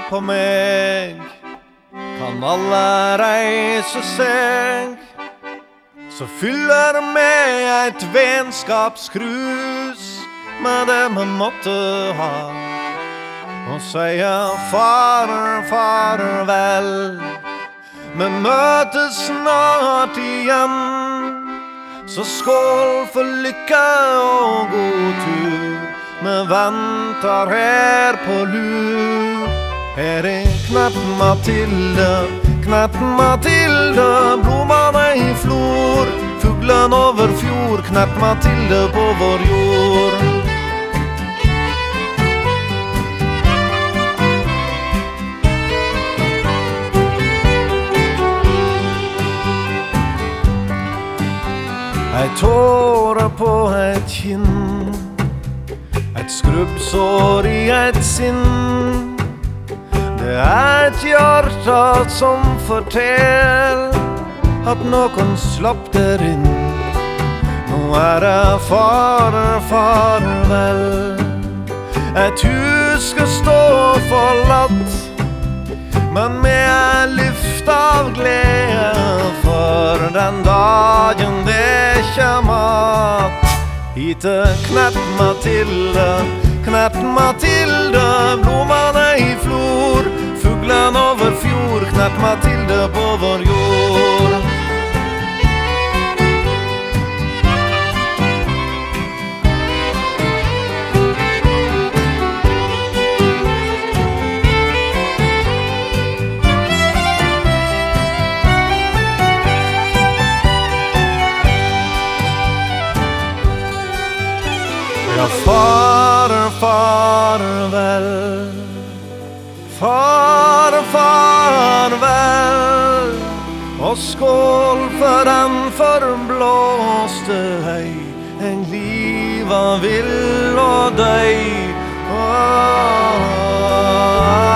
på meg, kan alle reise seg, så fyller med et vennskapskrus med det vi måtte ha, og sier farvel. Vi møtes snart igjen, så skål for lykke og god tur. Vi venter her på lur. Her knapp Mathilde, blommene i flor. Fuglen over fjord, knapp Mathilde på vår jord. Ei tåre på et kinn, et skrubbsår i et sinn. Det et hjerte som fortell at noen slapp der inn. Nå det farvel. Et hus skal stå forlatt, men med lyft av glede for den dagen det kommer att. Hit knapp Mathilde, blommene i flor. Fuglen over fjord, knapp Mathilde på vår jord. Ja, farvel, og skål for den forblåste hei. En livet vill og døy.